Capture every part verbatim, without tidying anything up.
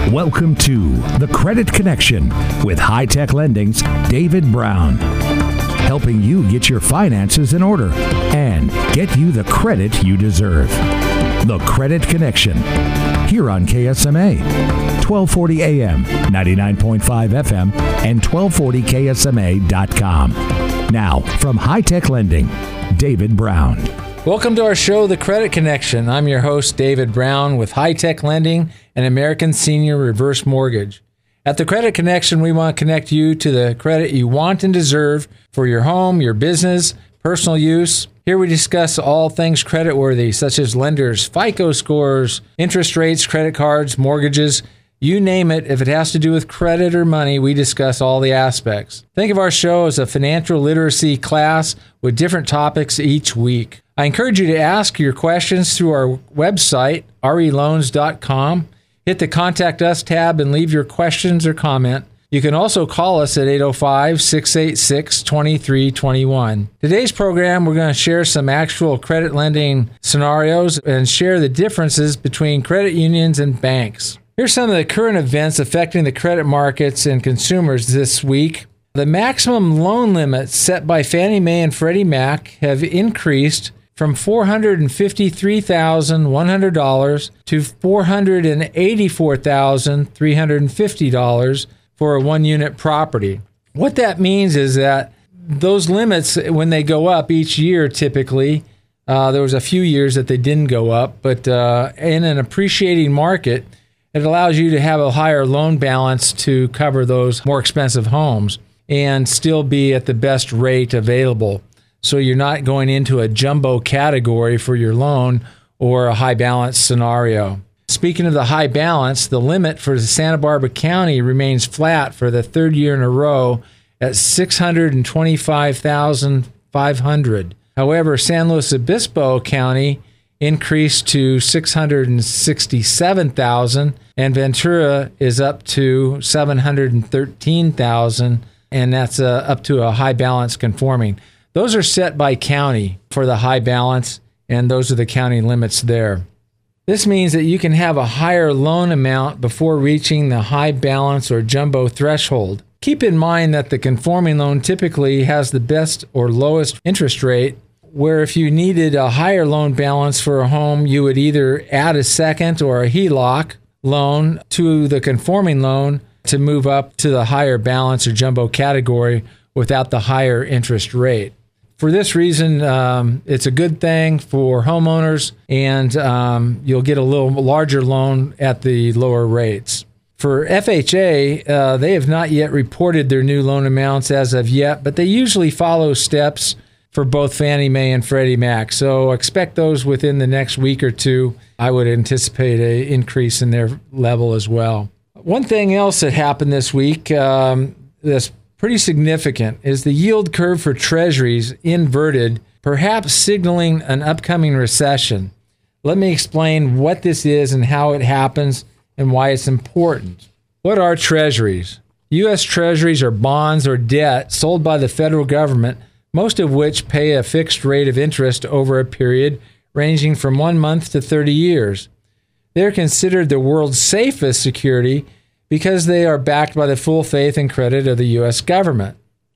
Welcome to The Credit Connection with High Tech Lending's David Brown, helping you get your finances in order and get you the credit you deserve. The Credit Connection, here on K S M A, twelve forty A M, ninety-nine point five F M, and twelve forty K S M A dot com. Now, from High Tech Lending, David Brown. Welcome to our show, The Credit Connection. I'm your host, David Brown, with High Tech Lending and American Senior Reverse Mortgage. At The Credit Connection, we want to connect you to the credit you want and deserve for your home, your business, personal use. Here we discuss all things creditworthy, such as lenders, FICO scores, interest rates, credit cards, mortgages. You name it, if it has to do with credit or money, we discuss all the aspects. Think of our show as a financial literacy class with different topics each week. I encourage you to ask your questions through our website, r e loans dot com. Hit the Contact Us tab and leave your questions or comment. You can also call us at eight oh five, six eight six, two three two one. Today's program, we're going to share some actual credit lending scenarios and share the differences between credit unions and banks. Here's some of the current events affecting the credit markets and consumers this week. The maximum loan limits set by Fannie Mae and Freddie Mac have increased from four hundred fifty-three thousand one hundred dollars to four hundred eighty-four thousand three hundred fifty dollars for a one-unit property. What that means is that those limits, when they go up each year typically, uh, there was a few years that they didn't go up, but uh, in an appreciating market, it allows you to have a higher loan balance to cover those more expensive homes and still be at the best rate available. So you're not going into a jumbo category for your loan or a high balance scenario. Speaking of the high balance, the limit for Santa Barbara County remains flat for the third year in a row at six hundred twenty-five thousand five hundred dollars. However, San Luis Obispo County increased to six hundred sixty-seven thousand dollars, and Ventura is up to seven hundred thirteen thousand dollars, and that's uh, up to a high balance conforming. Those are set by county for the high balance, and those are the county limits there. This means that you can have a higher loan amount before reaching the high balance or jumbo threshold. Keep in mind that the conforming loan typically has the best or lowest interest rate, where if you needed a higher loan balance for a home, you would either add a second or a H E L O C loan to the conforming loan to move up to the higher balance or jumbo category without the higher interest rate. For this reason, um, it's a good thing for homeowners, and um, you'll get a little larger loan at the lower rates. For F H A, uh, they have not yet reported their new loan amounts as of yet, but they usually follow steps for both Fannie Mae and Freddie Mac. So expect those within the next week or two. I would anticipate an increase in their level as well. One thing else that happened this week um, that's pretty significant is the yield curve for treasuries inverted, perhaps signaling an upcoming recession. Let me explain what this is and how it happens and why it's important. What are treasuries? U S treasuries are bonds or debt sold by the federal government, most of which pay a fixed rate of interest over a period ranging from one month to thirty years. They're considered the world's safest security because they are backed by the full faith and credit of the U S government.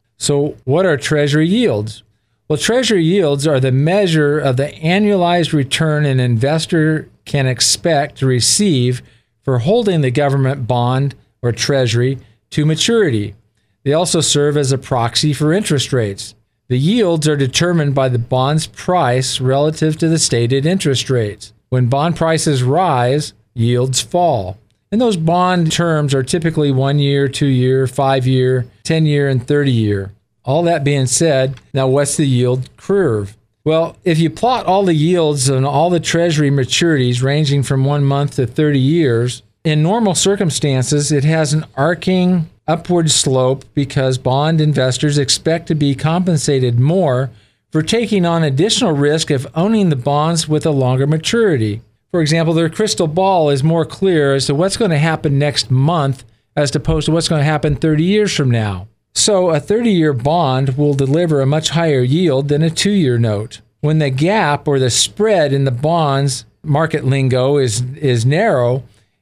So what are treasury yields? Well, treasury yields are the measure of the annualized return an investor can expect to receive for holding the government bond or treasury to maturity. They also serve as a proxy for interest rates. The yields are determined by the bond's price relative to the stated interest rates. When bond prices rise, yields fall. And those bond terms are typically one year, two year, five year, ten year, and thirty year. All that being said, now what's the yield curve? Well, if you plot all the yields on all the treasury maturities ranging from one month to thirty years, in normal circumstances, it has an arcing upward slope because bond investors expect to be compensated more for taking on additional risk of owning the bonds with a longer maturity. For example, their crystal ball is more clear as to what's going to happen next month as opposed to what's going to happen thirty years from now. So a thirty-year bond will deliver a much higher yield than a two-year note. When the gap or the spread in the bonds, market lingo, is, is narrow,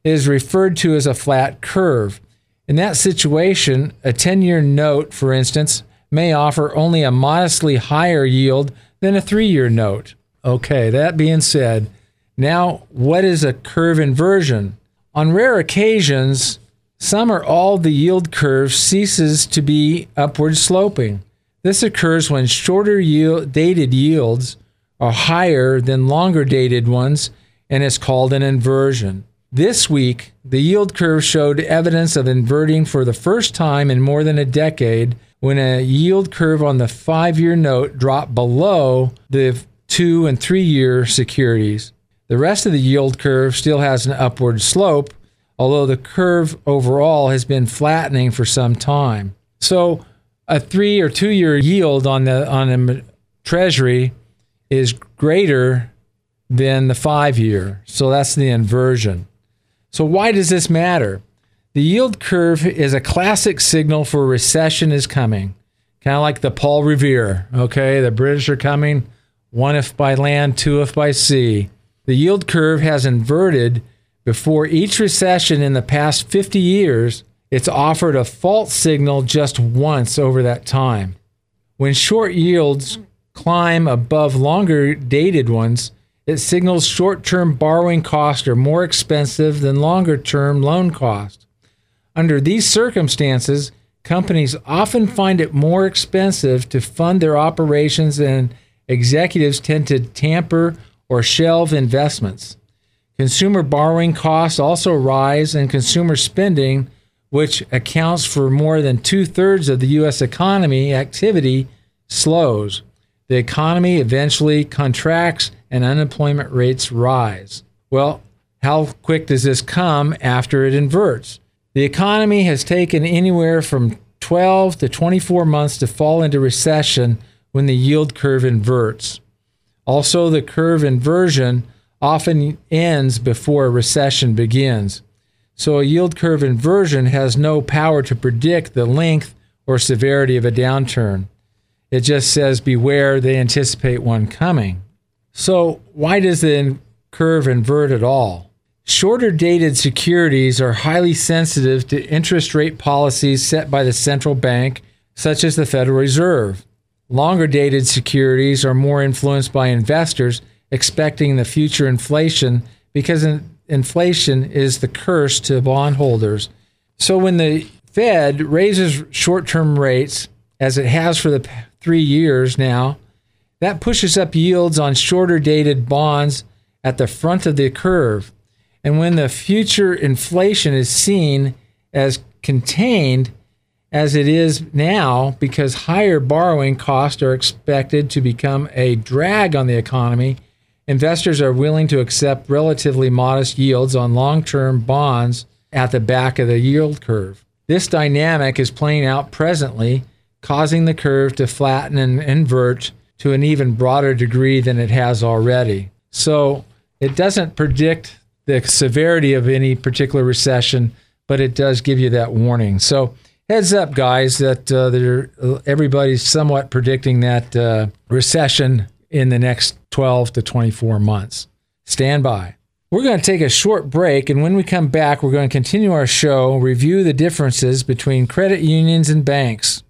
is referred to as a flat curve. In that situation, a ten-year note, for instance, may offer only a modestly higher yield than a three-year note. Okay, that being said, now what is a curve inversion? On rare occasions, some or all the yield curve ceases to be upward sloping. This occurs when shorter yield, dated yields are higher than longer dated ones, and is called an inversion. This week, the yield curve showed evidence of inverting for the first time in more than a decade when a yield curve on the five-year note dropped below the two- and three-year securities. The rest of the yield curve still has an upward slope, although the curve overall has been flattening for some time. So a three or two-year yield on the on a treasury is greater than the five-year. So that's the inversion. So why does this matter? The yield curve is a classic signal for a recession is coming. Kind of like the Paul Revere, okay? The British are coming, one if by land, two if by sea. The yield curve has inverted before each recession in the past fifty years. It's offered a false signal just once over that time. When short yields climb above longer dated ones, it signals short-term borrowing costs are more expensive than longer-term loan costs. Under these circumstances, companies often find it more expensive to fund their operations, and executives tend to tamper or shelve investments. Consumer borrowing costs also rise, and consumer spending, which accounts for more than two-thirds of the U S economy activity, slows. The economy eventually contracts and unemployment rates rise. Well, how quick does this come after it inverts? The economy has taken anywhere from twelve to twenty-four months to fall into recession when the yield curve inverts. Also, the curve inversion often ends before a recession begins. So a yield curve inversion has no power to predict the length or severity of a downturn. It just says, beware, they anticipate one coming. So why does the curve invert at all? Shorter dated securities are highly sensitive to interest rate policies set by the central bank, such as the Federal Reserve. Longer dated securities are more influenced by investors expecting the future inflation, because in- inflation is the curse to bondholders. So when the Fed raises short-term rates, as it has for the three years now, that pushes up yields on shorter dated bonds at the front of the curve. And when the future inflation is seen as contained, as it is now, because higher borrowing costs are expected to become a drag on the economy, investors are willing to accept relatively modest yields on long-term bonds at the back of the yield curve. This dynamic is playing out presently, causing the curve to flatten and invert to an even broader degree than it has already. So it doesn't predict the severity of any particular recession, but it does give you that warning. So heads up, guys, that uh, everybody's somewhat predicting that uh, recession in the next twelve to twenty-four months. Stand by. We're going to take a short break, and when we come back, we're going to continue our show, review the differences between credit unions and banks.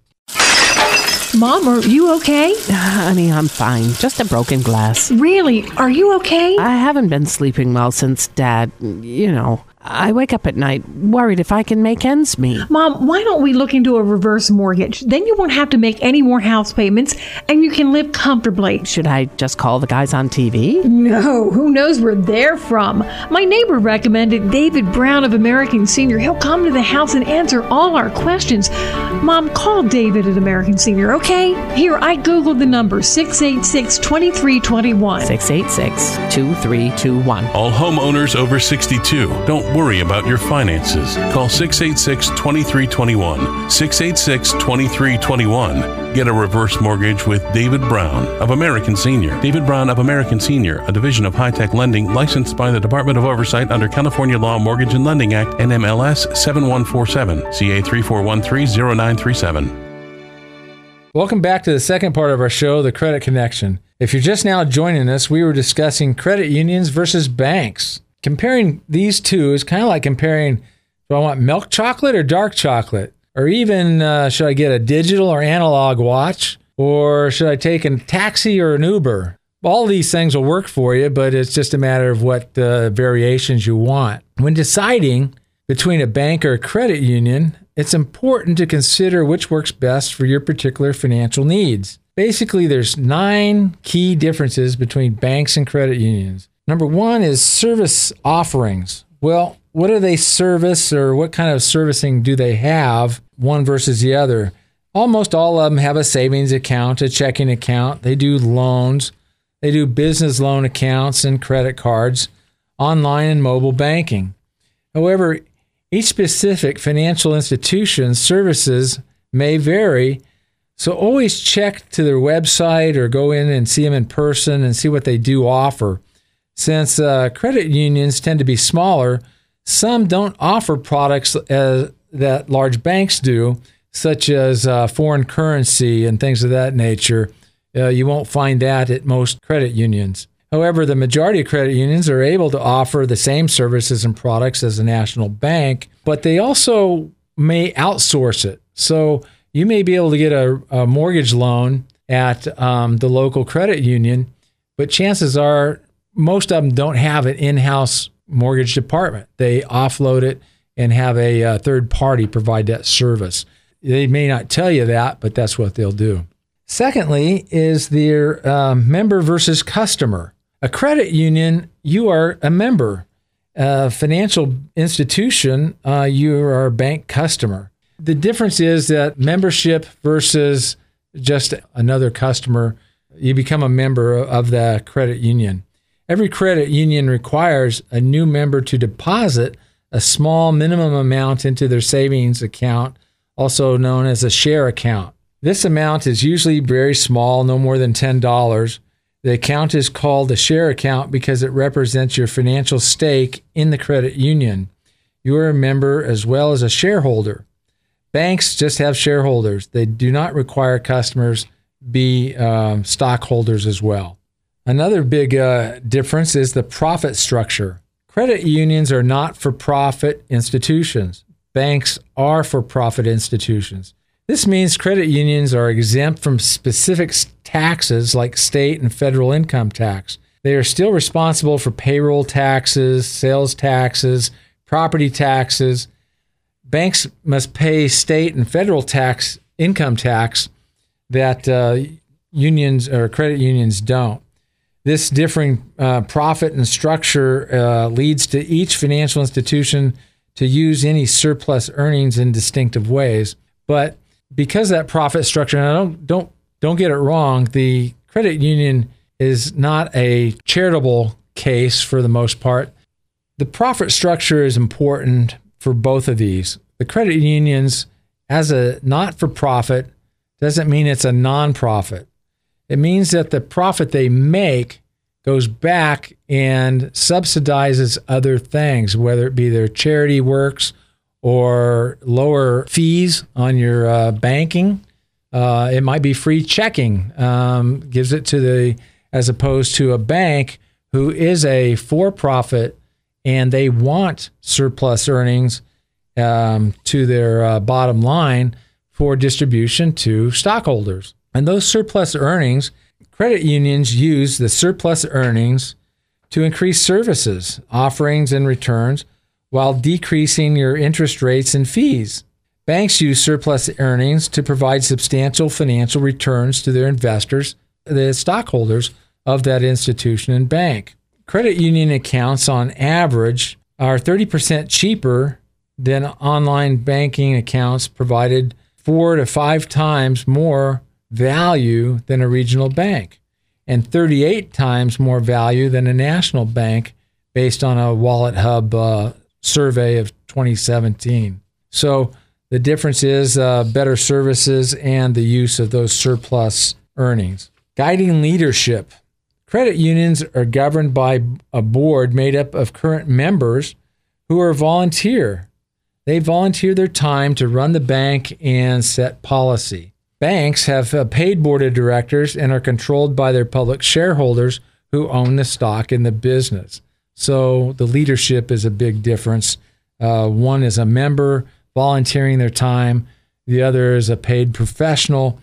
Mom, are you okay? Honey, I'm fine. Just a broken glass. Really? Are you okay? I haven't been sleeping well since Dad, you know, I wake up at night worried if I can make ends meet. Mom, why don't we look into a reverse mortgage? Then you won't have to make any more house payments, and you can live comfortably. Should I just call the guys on T V? No, who knows where they're from? My neighbor recommended David Brown of American Senior. He'll come to the house and answer all our questions. Mom, call David at American Senior, okay? Here, I Googled the number, six eight six, two three two one. six eight six, two three two one. All homeowners over sixty-two, don't worry about your finances. Call six eight six, two three two one. six eight six, two three two one. Get a reverse mortgage with David Brown of American Senior. David Brown of American Senior, a division of High-Tech Lending, licensed by the Department of Oversight under California Law Mortgage and Lending Act, N M L S seven one four seven, C A three four one three zero nine three seven. Welcome back to the second part of our show, The Credit Connection. If you're just now joining us, we were discussing credit unions versus banks. Comparing these two is kind of like comparing, do I want milk chocolate or dark chocolate? Or even, uh, should I get a digital or analog watch? Or should I take a taxi or an Uber? All these things will work for you, but it's just a matter of what uh, variations you want. When deciding between a bank or a credit union, it's important to consider which works best for your particular financial needs. Basically, there's nine key differences between banks and credit unions. Number one is service offerings. Well, what do they service, or what kind of servicing do they have, one versus the other? Almost all of them have a savings account, a checking account. They do loans. They do business loan accounts and credit cards, online and mobile banking. However, each specific financial institution's services may vary, so always check to their website or go in and see them in person and see what they do offer. Since uh, credit unions tend to be smaller, some don't offer products as, that large banks do, such as uh, foreign currency and things of that nature. Uh, you won't find that at most credit unions. However, the majority of credit unions are able to offer the same services and products as a national bank, but they also may outsource it. So you may be able to get a, a mortgage loan at um, the local credit union, but chances are most of them don't have an in-house mortgage department. They offload it and have a, a third party provide that service. They may not tell you that, but that's what they'll do. Secondly is their um, member versus customer. A credit union, you are a member. A financial institution, uh, you are a bank customer. The difference is that membership versus just another customer, you become a member of the credit union. Every credit union requires a new member to deposit a small minimum amount into their savings account, also known as a share account. This amount is usually very small, no more than ten dollars. The account is called a share account because it represents your financial stake in the credit union. You are a member as well as a shareholder. Banks just have shareholders. They do not require customers be um, stockholders as well. Another big uh, difference is the profit structure. Credit unions are not for-profit institutions. Banks are for-profit institutions. This means credit unions are exempt from specific taxes like state and federal income tax. They are still responsible for payroll taxes, sales taxes, property taxes. Banks must pay state and federal tax, income tax, that uh, unions or credit unions don't. This differing uh, profit and structure uh, leads to each financial institution to use any surplus earnings in distinctive ways. But because of that profit structure, and I don't don't don't get it wrong, the credit union is not a charitable case for the most part. The profit structure is important for both of these. The credit unions, as a not-for-profit, doesn't mean it's a non-profit. It means that the profit they make goes back and subsidizes other things, whether it be their charity works or lower fees on your uh, banking. Uh, it might be free checking, um, gives it to the, as opposed to a bank who is a for-profit and they want surplus earnings um, to their uh, bottom line for distribution to stockholders. And those surplus earnings, credit unions use the surplus earnings to increase services, offerings, and returns while decreasing your interest rates and fees. Banks use surplus earnings to provide substantial financial returns to their investors, the stockholders of that institution and bank. Credit union accounts on average are thirty percent cheaper than online banking accounts, provided four to five times more value than a regional bank, and thirty-eight times more value than a national bank based on a Wallet Hub uh, survey of twenty seventeen. So the difference is uh, better services and the use of those surplus earnings. Guiding leadership. Credit unions are governed by a board made up of current members who are volunteer. They volunteer their time to run the bank and set policy. Banks have a paid board of directors and are controlled by their public shareholders who own the stock in the business. So the leadership is a big difference. Uh, one is a member volunteering their time. The other is a paid professional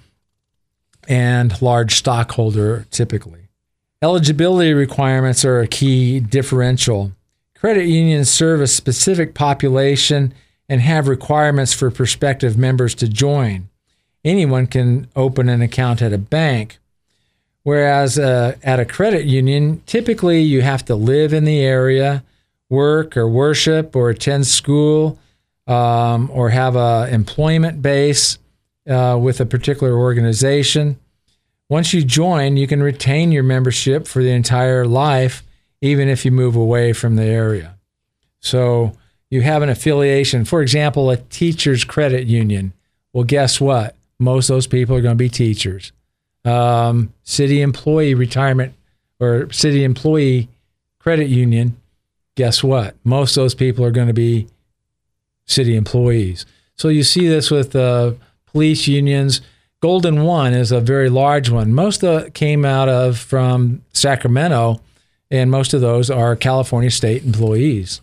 and large stockholder typically. Eligibility requirements are a key differential. Credit unions serve a specific population and have requirements for prospective members to join. Anyone can open an account at a bank, whereas uh, at a credit union, typically you have to live in the area, work or worship or attend school, um, or have a employment base uh, with a particular organization. Once you join, you can retain your membership for the entire life, even if you move away from the area. So you have an affiliation. For example, a teacher's credit union. Well, guess what? Most of those people are going to be teachers. Um, city employee retirement or city employee credit union. Guess what? Most of those people are going to be city employees. So you see this with uh, police unions. Golden One is a very large one. Most of it came out of from Sacramento, and most of those are California state employees.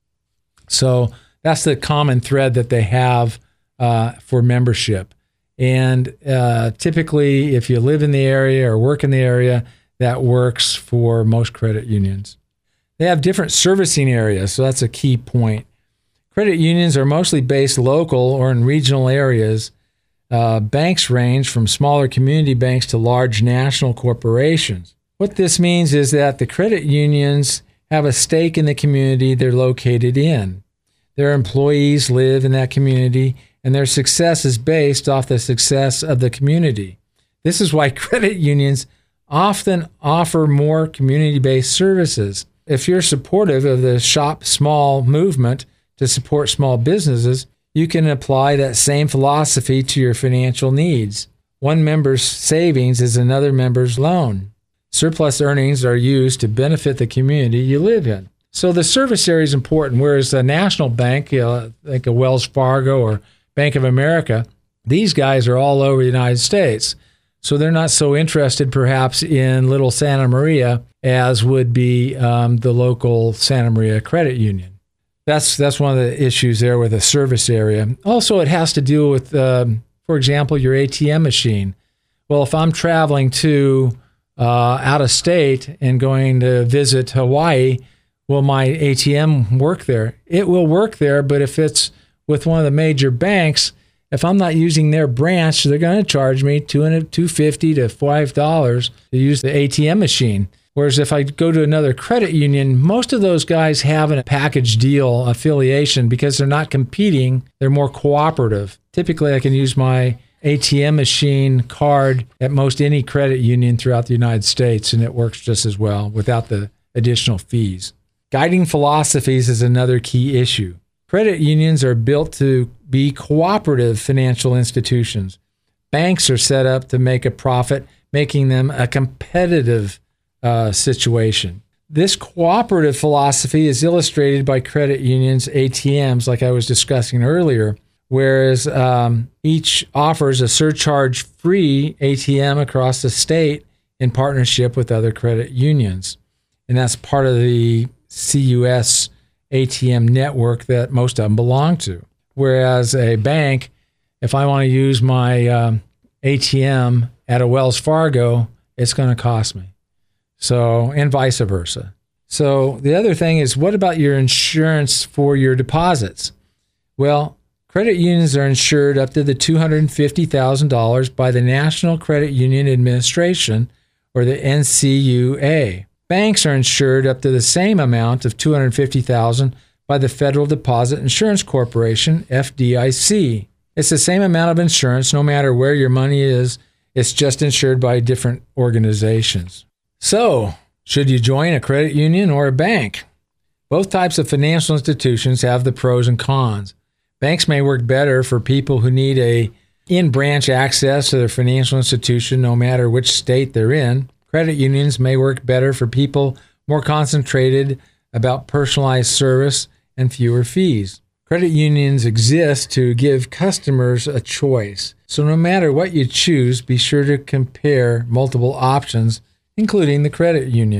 So that's the common thread that they have uh, for membership. And uh, typically, if you live in the area or work in the area, that works for most credit unions. They have different servicing areas, so that's a key point. Credit unions are mostly based local or in regional areas. Uh, banks range from smaller community banks to large national corporations. What this means is that the credit unions have a stake in the community they're located in. Their employees live in that community, and their success is based off the success of the community. This is why credit unions often offer more community-based services. If you're supportive of the Shop Small movement to support small businesses, you can apply that same philosophy to your financial needs. One member's savings is another member's loan. Surplus earnings are used to benefit the community you live in. So the service area is important, whereas a national bank, you know, like a Wells Fargo or Bank of America, these guys are all over the United States. So they're not so interested perhaps in little Santa Maria as would be um, the local Santa Maria credit union. That's that's one of the issues there with a service area. Also, it has to do with, um, for example, your A T M machine. Well, if I'm traveling to uh, out of state and going to visit Hawaii, will my A T M work there? It will work there, but if it's with one of the major banks, if I'm not using their branch, they're going to charge me two hundred dollars, two hundred fifty dollars to five dollars to use the A T M machine. Whereas if I go to another credit union, most of those guys have a package deal affiliation because they're not competing. They're more cooperative. Typically, I can use my A T M machine card at most any credit union throughout the United States, and it works just as well without the additional fees. Guiding philosophies is another key issue. Credit unions are built to be cooperative financial institutions. Banks are set up to make a profit, making them a competitive uh, situation. This cooperative philosophy is illustrated by credit unions' A T Ms, like I was discussing earlier, whereas um, each offers a surcharge-free A T M across the state in partnership with other credit unions. And that's part of the C U S A T M network that most of them belong to. Whereas a bank, if I want to use my um, A T M at a Wells Fargo, it's going to cost me. So, and vice versa. So the other thing is, what about your insurance for your deposits? Well, credit unions are insured up to the two hundred fifty thousand dollars by the National Credit Union Administration, or the N C U A. Banks are insured up to the same amount of two hundred fifty thousand dollars by the Federal Deposit Insurance Corporation, F D I C. It's the same amount of insurance no matter where your money is. It's just insured by different organizations. So, should you join a credit union or a bank? Both types of financial institutions have the pros and cons. Banks may work better for people who need a in-branch access to their financial institution no matter which state they're in. Credit unions may work better for people more concentrated about personalized service and fewer fees. Credit unions exist to give customers a choice. So no matter what you choose, be sure to compare multiple options, including the credit unions.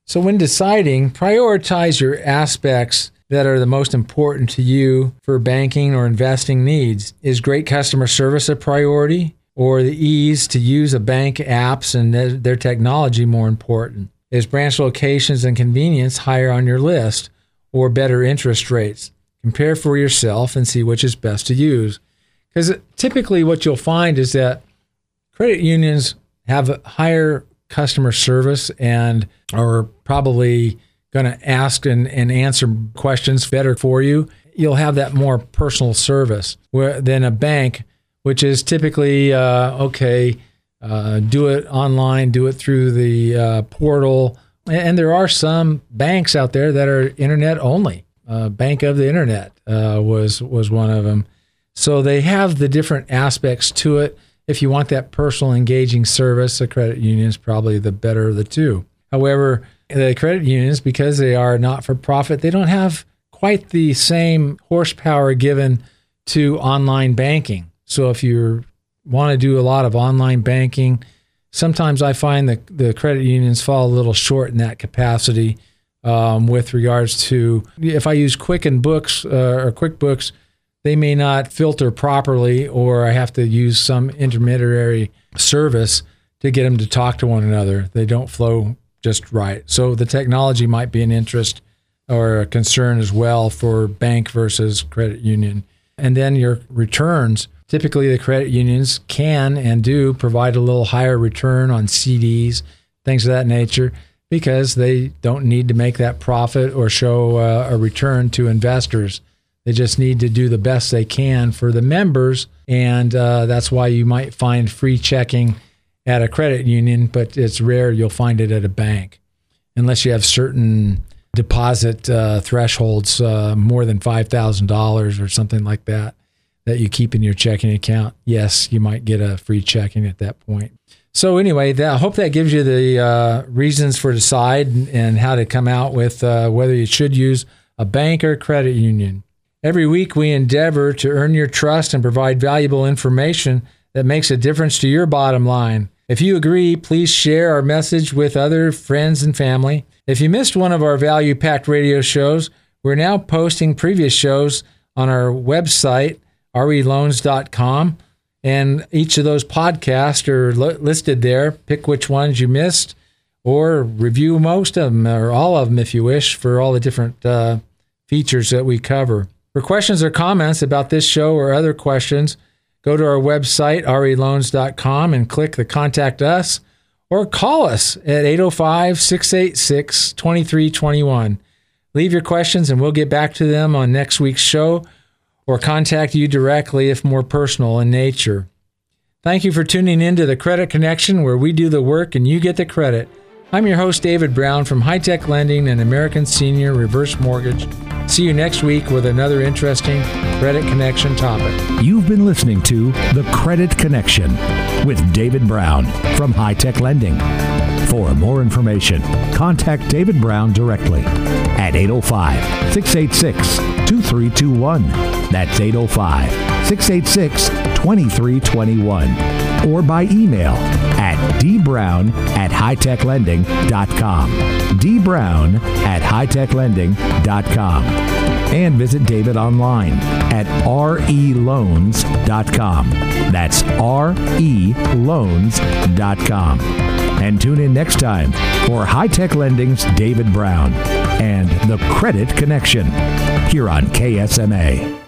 So when deciding, prioritize your aspects that are the most important to you for banking or investing needs. Is great customer service a priority, or the ease to use a bank apps and their, their technology more important? Is branch locations and convenience higher on your list, or better interest rates? Compare for yourself and see which is best to use. Because typically what you'll find is that credit unions have a higher customer service and are probably going to ask and, and answer questions better for you. You'll have that more personal service where, than a bank, which is typically, uh, okay, uh, do it online, do it through the uh, portal. And there are some banks out there that are internet only. Uh, Bank of the Internet uh, was was one of them. So they have the different aspects to it. If you want that personal engaging service, a credit union is probably the better of the two. However, the credit unions, because they are not-for-profit, they don't have quite the same horsepower given to online banking. So if you want to do a lot of online banking, sometimes I find that the credit unions fall a little short in that capacity um, with regards to, if I use Quicken Books uh, or QuickBooks, they may not filter properly, or I have to use some intermediary service to get them to talk to one another. They don't flow just right. So the technology might be an interest or a concern as well for bank versus credit union. And then your returns. Typically, the credit unions can and do provide a little higher return on C Ds, things of that nature, because they don't need to make that profit or show uh, a return to investors. They just need to do the best they can for the members, and uh, that's why you might find free checking at a credit union, but it's rare you'll find it at a bank, unless you have certain deposit uh, thresholds, uh, more than five thousand dollars or something like that, that you keep in your checking account. Yes, you might get a free checking at that point. So anyway, that, I hope that gives you the uh, reasons for decide and how to come out with uh, whether you should use a bank or a credit union. Every week, we endeavor to earn your trust and provide valuable information that makes a difference to your bottom line. If you agree, please share our message with other friends and family. If you missed one of our value-packed radio shows, we're now posting previous shows on our website, R E loans dot com, and each of those podcasts are li- listed there. Pick which ones you missed, or review most of them, or all of them if you wish, for all the different uh, features that we cover. For questions or comments about this show or other questions, go to our website, R E loans dot com, and click the Contact Us, or call us at eight oh five, six eight six, two three two one. Leave your questions and we'll get back to them on next week's show, or contact you directly if more personal in nature. Thank you for tuning in to the Credit Connection, where we do the work and you get the credit. I'm your host, David Brown from High Tech Lending and American Senior Reverse Mortgage. See you next week with another interesting Credit Connection topic. You've been listening to The Credit Connection with David Brown from High Tech Lending. For more information, contact David Brown directly at eight oh five, six eight six, two three two one. That's eight oh five, six eight six, two three two one. Or by email at dbrown at high tech lending dot com. dbrown at high tech lending dot com. And visit David online at R E loans dot com. That's R E loans dot com. And tune in next time for High Tech Lending's David Brown and The Credit Connection here on K S M A.